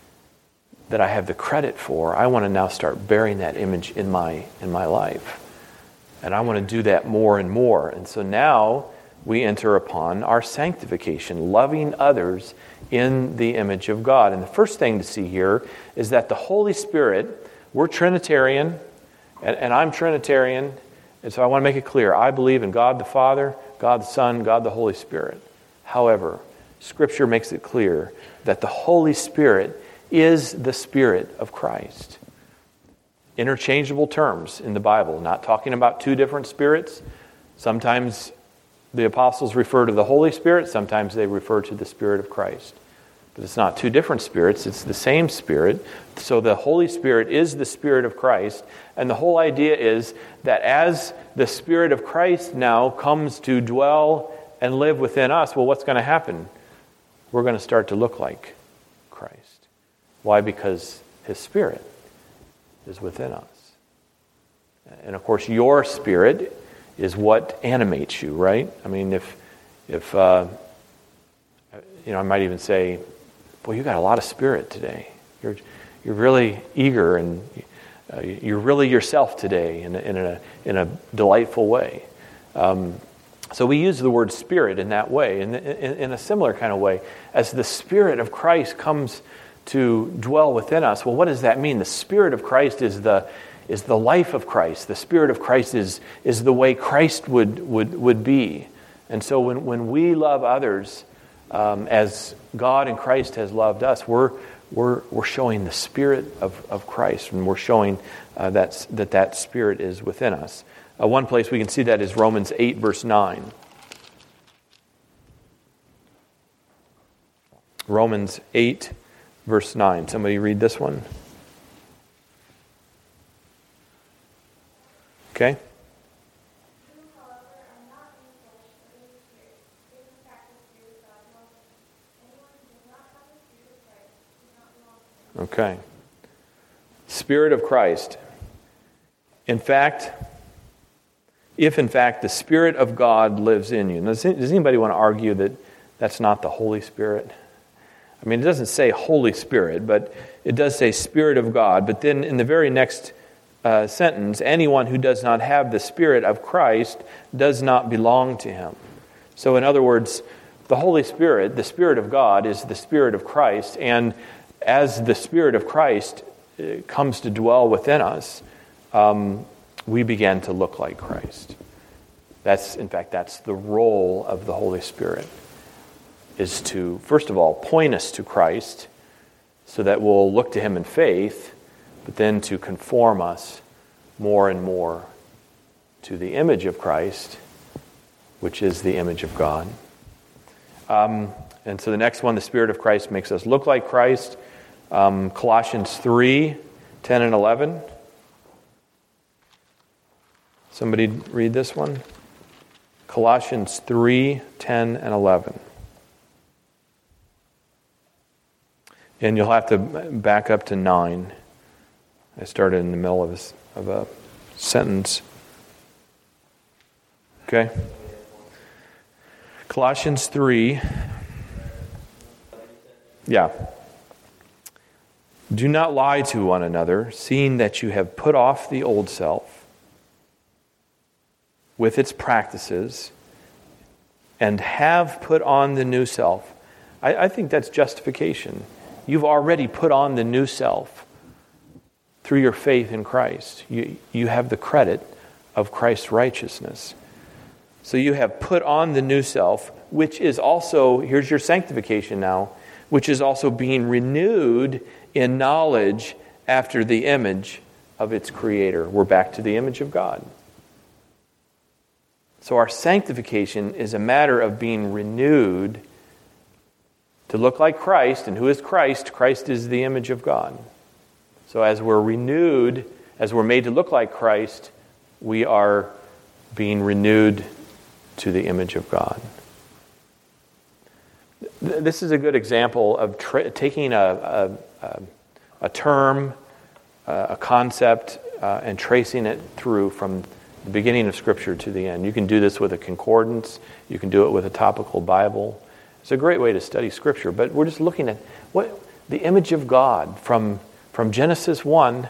Speaker 1: that I have the credit for. I want to now start bearing that image in my life. And I want to do that more and more. And so now we enter upon our sanctification, loving others in the image of God. And the first thing to see here is that the Holy Spirit, we're Trinitarian, and I'm Trinitarian, and so I want to make it clear. I believe in God the Father, God the Son, God the Holy Spirit. However, Scripture makes it clear that the Holy Spirit is the Spirit of Christ. Interchangeable terms in the Bible, not talking about two different spirits. Sometimes the apostles refer to the Holy Spirit, sometimes they refer to the Spirit of Christ. But it's not two different spirits, it's the same Spirit. So the Holy Spirit is the Spirit of Christ, and the whole idea is that as the Spirit of Christ now comes to dwell and live within us, well, what's going to happen? We're going to start to look like Christ. Why? Because his Spirit is within us. And of course, your spirit is what animates you, right? I mean, if I might even say, boy, you got a lot of spirit today. You're really eager, and you're really yourself today in a delightful way. So we use the word spirit in that way, in a similar kind of way. As the Spirit of Christ comes to dwell within us, well, what does that mean? The Spirit of Christ is the life of Christ. The Spirit of Christ is the way Christ would be. And so when we love others as God and Christ has loved us, we're showing the Spirit of Christ, and we're showing that Spirit is within us. One place we can see that is Romans 8, verse 9. Romans 8, verse 9. Somebody read this one. Okay. Okay. Spirit of Christ. In fact, if in fact the Spirit of God lives in you. Now, does anybody want to argue that that's not the Holy Spirit? I mean, it doesn't say Holy Spirit, but it does say Spirit of God. But then in the very next sentence, anyone who does not have the Spirit of Christ does not belong to him. So in other words, the Holy Spirit, the Spirit of God, is the Spirit of Christ. And as the Spirit of Christ comes to dwell within us, we begin to look like Christ. That's the role of the Holy Spirit, is to, first of all, point us to Christ so that we'll look to him in faith, but then to conform us more and more to the image of Christ, which is the image of God. And so the next one, the Spirit of Christ makes us look like Christ. Colossians 3, 10 and 11. Somebody read this one. Colossians 3, 10 and 11. And you'll have to back up to 9. I started in the middle of a sentence. Okay? Colossians 3. Yeah. Do not lie to one another, seeing that you have put off the old self with its practices and have put on the new self. I think that's justification. You've already put on the new self, through your faith in Christ. You have the credit of Christ's righteousness. So you have put on the new self, which is also, here's your sanctification now, which is also being renewed in knowledge after the image of its creator. We're back to the image of God. So our sanctification is a matter of being renewed to look like Christ. And who is Christ? Christ is the image of God. So as we're renewed, as we're made to look like Christ, we are being renewed to the image of God. This is a good example of taking a term, a concept, and tracing it through from the beginning of Scripture to the end. You can do this with a concordance. You can do it with a topical Bible. It's a great way to study Scripture. But we're just looking at what the image of God from Genesis 1,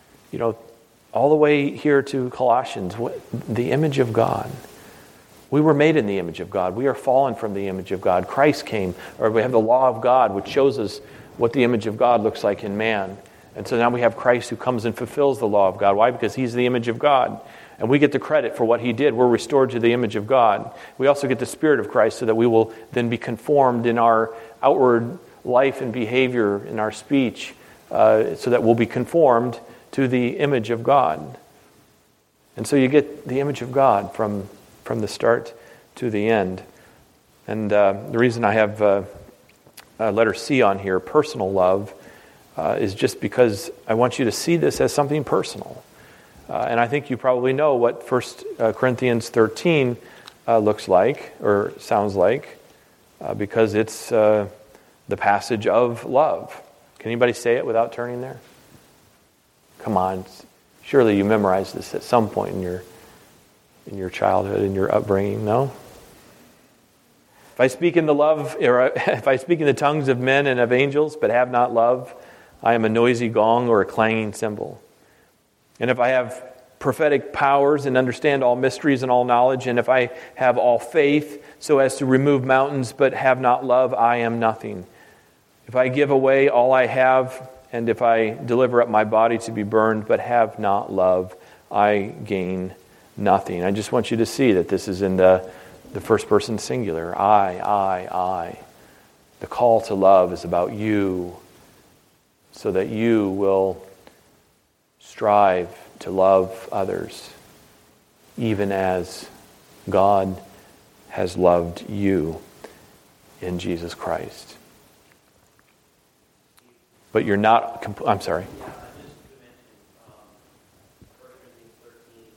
Speaker 1: all the way here to Colossians. The image of God. We were made in the image of God. We are fallen from the image of God. Christ came, or we have the law of God, which shows us what the image of God looks like in man. And so now we have Christ who comes and fulfills the law of God. Why? Because he's the image of God. And we get the credit for what he did. We're restored to the image of God. We also get the Spirit of Christ so that we will then be conformed in our outward life and behavior, in our speech, so that we'll be conformed to the image of God. And so you get the image of God from the start to the end. And the reason I have letter C on here, personal love, is just because I want you to see this as something personal. And I think you probably know what 1 Corinthians 13 looks like, or sounds like, because it's the passage of love. Can anybody say it without turning there? Come on. Surely you memorized this at some point in your childhood, in your upbringing, no? If I speak in if I speak in the tongues of men and of angels, but have not love, I am a noisy gong or a clanging cymbal. And if I have prophetic powers and understand all mysteries and all knowledge, and if I have all faith so as to remove mountains, but have not love, I am nothing. If I give away all I have, and if I deliver up my body to be burned, but have not love, I gain nothing. I just want you to see that this is in the first person singular. I. The call to love is about you, so that you will strive to love others, even as God has loved you in Jesus Christ. But you're not, I'm sorry.
Speaker 2: Yeah, just to mention, 1 Corinthians 13,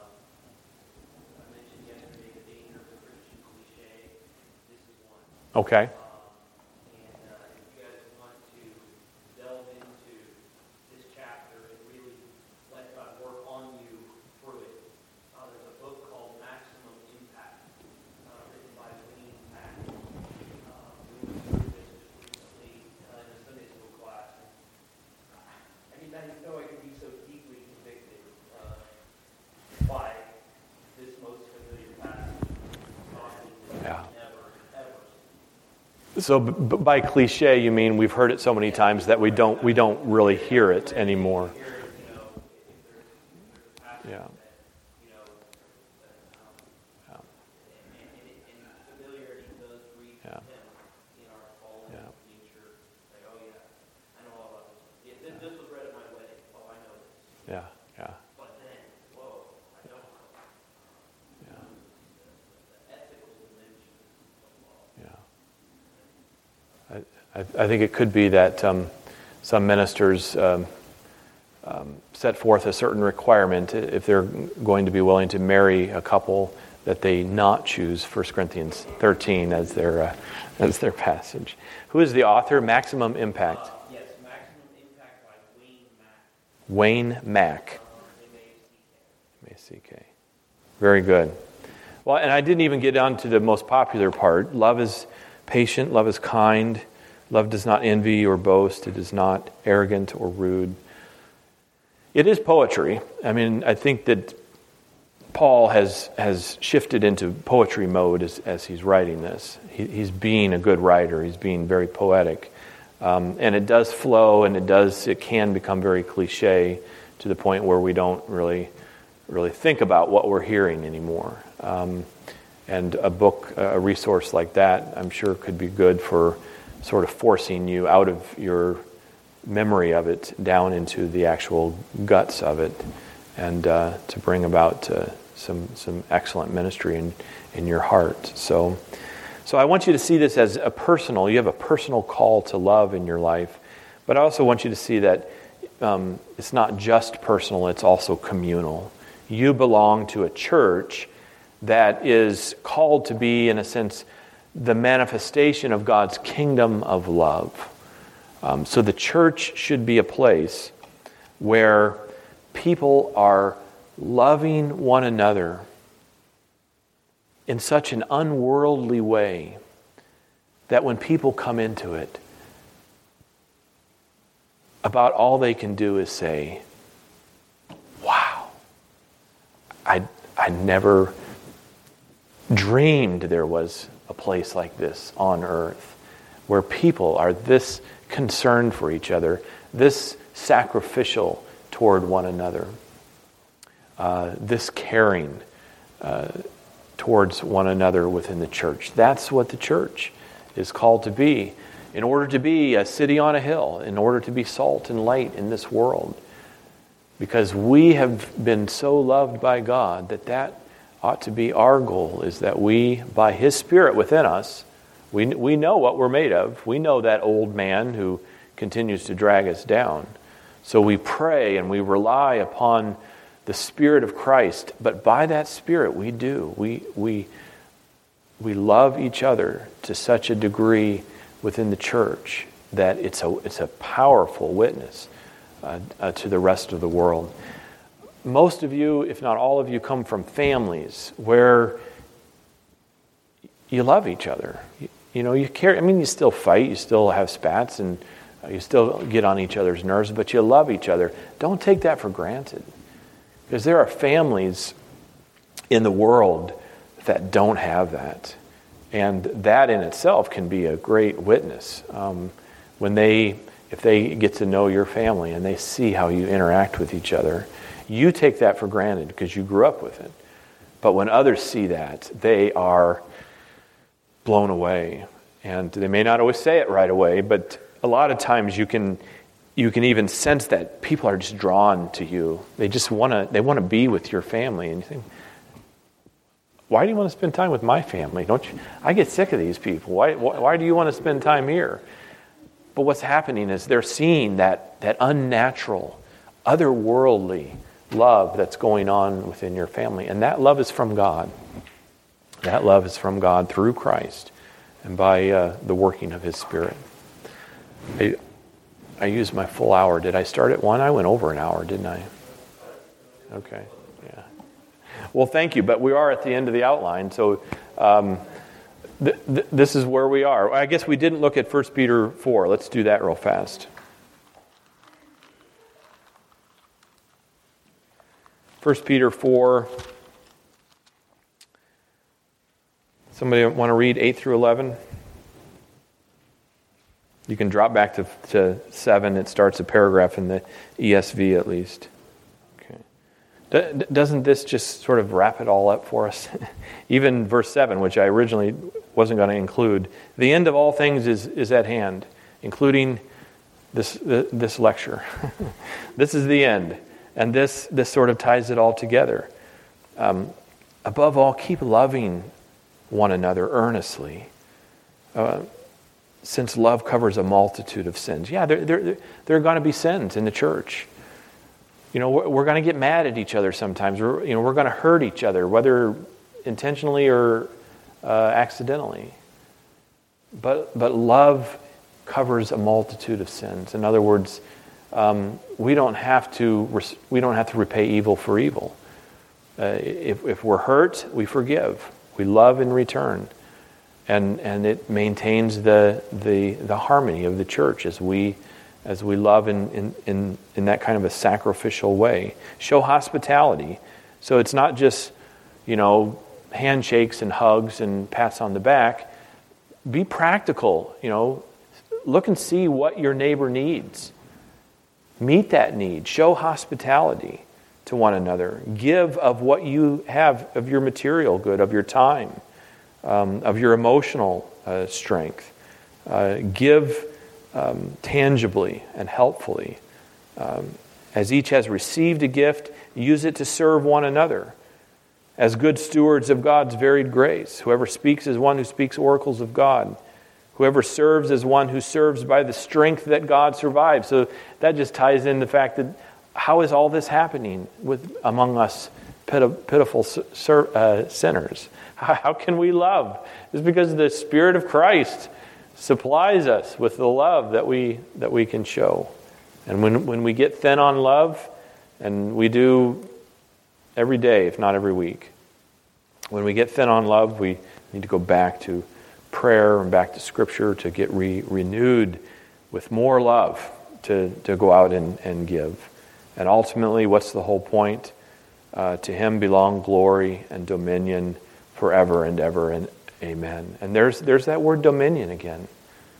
Speaker 2: I mentioned yesterday the danger of the Christian cliche. This is one.
Speaker 1: Okay.
Speaker 2: And if you guys want to delve into this chapter and really let God work on you through it, there's a book called Maximum Impact, written by Wayne Mack. We went through this just recently in a Sunday school class. I mean, I didn't know I could be so deeply convicted by this most familiar passage.
Speaker 1: Yeah.
Speaker 2: Never, ever.
Speaker 1: So by cliche, you mean we've heard it so many times that we don't really hear it anymore. Yeah.
Speaker 2: Familiarity does breed contempt in our fallen nature. Like, oh yeah, I know all about this. Yeah, this was read at my wedding. Oh, I know this.
Speaker 1: Yeah.
Speaker 2: But then, whoa, I don't know.
Speaker 1: Yeah.
Speaker 2: The ethical dimension of law.
Speaker 1: Yeah. I think it could be that some ministers set forth a certain requirement if they're going to be willing to marry a couple, that they not choose 1 Corinthians 13 as their passage. Who is the author? Maximum Impact.
Speaker 2: Yes, Maximum Impact by Wayne Mack.
Speaker 1: Wayne Mack.
Speaker 2: M-A-C-K.
Speaker 1: M-A-C-K. Very good. Well, and I didn't even get on to the most popular part. Love is patient. Love is kind. Love does not envy or boast. It is not arrogant or rude. It is poetry. I mean, I think that Paul has shifted into poetry mode as he's writing this. He's being a good writer. He's being very poetic. And it does flow, and it can become very cliche to the point where we don't really think about what we're hearing anymore. And a book, a resource like that, I'm sure could be good for sort of forcing you out of your memory of it down into the actual guts of it, and to bring about some excellent ministry in your heart. So I want you to see this as you have a personal call to love in your life, but I also want you to see that it's not just personal, it's also communal. You belong to a church that is called to be, in a sense, the manifestation of God's kingdom of love. So the church should be a place where people are loving one another in such an unworldly way that when people come into it, about all they can do is say, wow, I never dreamed there was a place like this on earth where people are this concerned for each other, this sacrificial toward one another, this caring towards one another within the church. That's what the church is called to be. In order to be a city on a hill, in order to be salt and light in this world. Because we have been so loved by God that ought to be our goal, is that we, by His Spirit within us, we know what we're made of. We know that old man who continues to drag us down. So we pray and we rely upon the Spirit of Christ. But by that Spirit we do. We love each other to such a degree within the church that it's a powerful witness to the rest of the world. Most of you, if not all of you, come from families where you love each other. You care. I mean, you still fight, you still have spats, and you still get on each other's nerves, but you love each other. Don't take that for granted. Because there are families in the world that don't have that. And that in itself can be a great witness. If they get to know your family and they see how you interact with each other, you take that for granted because you grew up with it. But when others see that, they are blown away. And they may not always say it right away, but a lot of times you can even sense that people are just drawn to you. They just want to be with your family. And you think, why do you want to spend time with my family? Don't you? I get sick of these people. Why do you want to spend time here? But what's happening is they're seeing that unnatural, otherworldly love that's going on within your family. And that love is from God. That love is from God through Christ and by the working of His Spirit. I used my full hour. Did I start at 1? I went over an hour, didn't I? Okay. Yeah. Well, thank you. But we are at the end of the outline. So this is where we are. I guess we didn't look at 1 Peter 4. Let's do that real fast. 1 Peter 4. Somebody want to read 8 through 11? You can drop back to 7. It starts a paragraph in the ESV at least. Okay. Doesn't this just sort of wrap it all up for us? Even verse 7, which I originally wasn't going to include. The end of all things is at hand, including this lecture. This is the end. And this sort of ties it all together. Above all, keep loving one another earnestly. Since love covers a multitude of sins. Yeah, there are going to be sins in the church. We're going to get mad at each other sometimes. We're going to hurt each other, whether intentionally or accidentally. But love covers a multitude of sins. In other words, we don't have to repay evil for evil. If we're hurt, we forgive. We love in return. And it maintains the harmony of the church as we love in that kind of a sacrificial way. Show hospitality. So it's not just, handshakes and hugs and pats on the back. Be practical, look and see what your neighbor needs. Meet that need. Show hospitality to one another. Give of what you have, of your material good, of your time, of your emotional strength. Give tangibly and helpfully. As each has received a gift, use it to serve one another. As good stewards of God's varied grace, whoever speaks is one who speaks oracles of God. Whoever serves is one who serves by the strength that God survives. So that just ties in the fact that how is all this happening among us pitiful sinners? How can we love? It's because the Spirit of Christ supplies us with the love that we can show. And when we get thin on love, and we do every day, if not every week, when we get thin on love, we need to go back to prayer and back to Scripture to get renewed with more love to go out and give. And ultimately, what's the whole point? To Him belong glory and dominion forever and ever, and amen. And there's that word dominion again.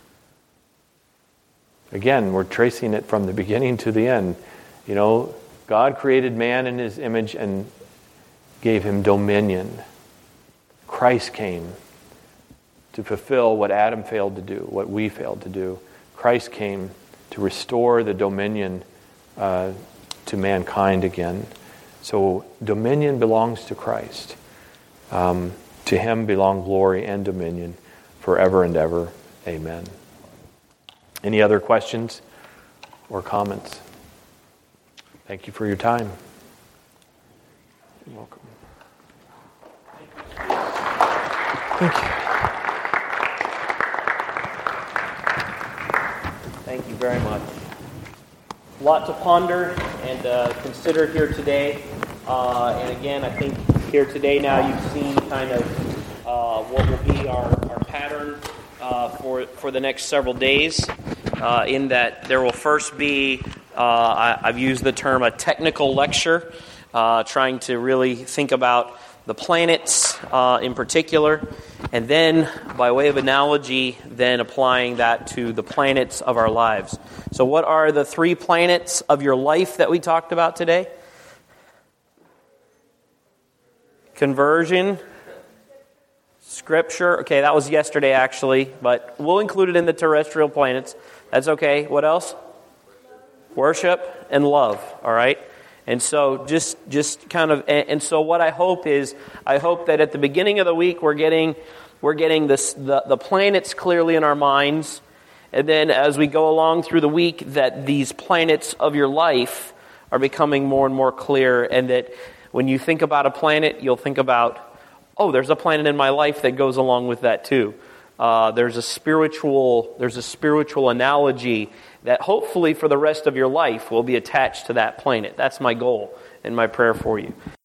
Speaker 1: Again, we're tracing it from the beginning to the end. You know, God created man in His image and gave him dominion. Christ came to fulfill what Adam failed to do, what we failed to do. Christ came to restore the dominion to mankind again. So dominion belongs to Christ. To Him belong glory and dominion forever and ever. Amen. Any other questions or comments? Thank you for your time. You're welcome. Thank you.
Speaker 2: Thank you very much. A lot to ponder and consider here today. And again, I think here today now you've seen kind of what will be our pattern for the next several days. In that there will first be, I've used the term a technical lecture, trying to really think about the planets in particular, and then, by way of analogy, then applying that to the planets of our lives. So what are the 3 planets of your life that we talked about today? Conversion, Scripture. Okay, that was yesterday actually, but we'll include it in the terrestrial planets. That's okay. What else? Worship and love, all right? And so just kind of, and so what I hope is, I hope that at the beginning of the week we're getting this the planets clearly in our minds, and then as we go along through the week that these planets of your life are becoming more and more clear, and that when you think about a planet, you'll think about, oh, there's a planet in my life that goes along with that too. There's a spiritual analogy that hopefully for the rest of your life will be attached to that planet. That's my goal and my prayer for you.